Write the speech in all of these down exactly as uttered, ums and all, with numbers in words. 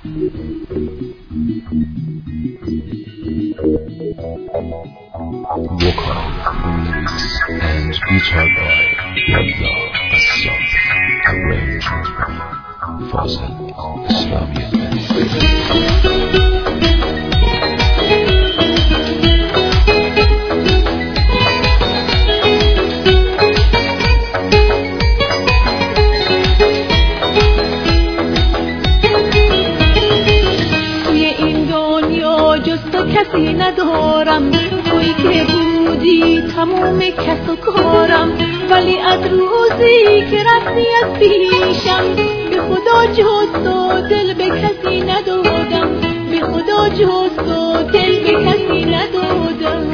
Vocal lyrics and guitar by Yalla Assam, arranged by Fazal Islami. کسی ندارم، تویی که بودی تموم کس و کارم، ولی از روزی که رفتی از پیشم به خدا جز تو دل به کسی ندادم، به خدا جز تو دل به کسی ندادم.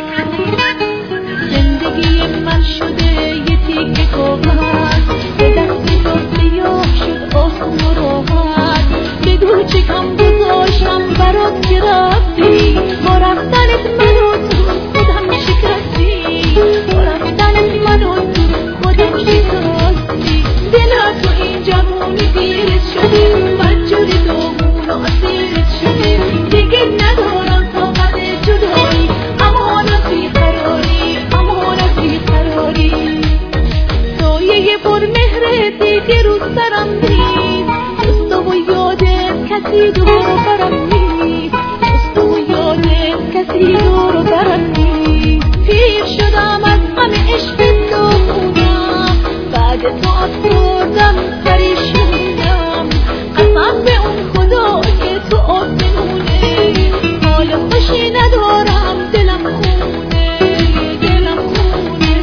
زندگی من شده یه تیکه کاغذ، به دست تو سیاه شد آسون و راحت، بدون چه کم گذاشتم برات که رفتی، با رفتنت منو تو خودم شکستی، با رفتنت منو تو خودم شکستی. دل تو این جوونی دیرت شده، بدجوری دومون و اسیرت شده، دیگه ندارم طاقت جدایی، امانتی قراری، امانتی قراری. سایه پر مهرت دیگه رو سرم نیست، جز تو و یادت کسی دور برم نیست، جز تو و یادت کسی دور برم نیست. پیر شدم از غم عشق تو خونم، بعد تو افسردم پریشونم، قسم به اون خدا که تو آسمونه، حال خوشی ندارم، دلم خونه، دلم خونه.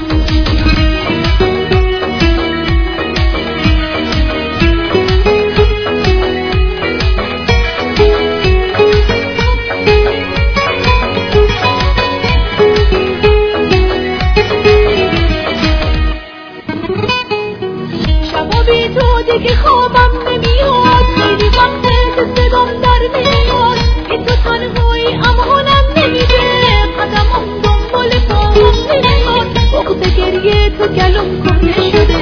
شبا بی تو دیگه خوابم نمیاد، خیلی وقته که صدام در میاد، این تو تنهایی امانم نمیده، قدمم دنبال پاهم نمیاد، بغض گریه تو گلوم کنه شده،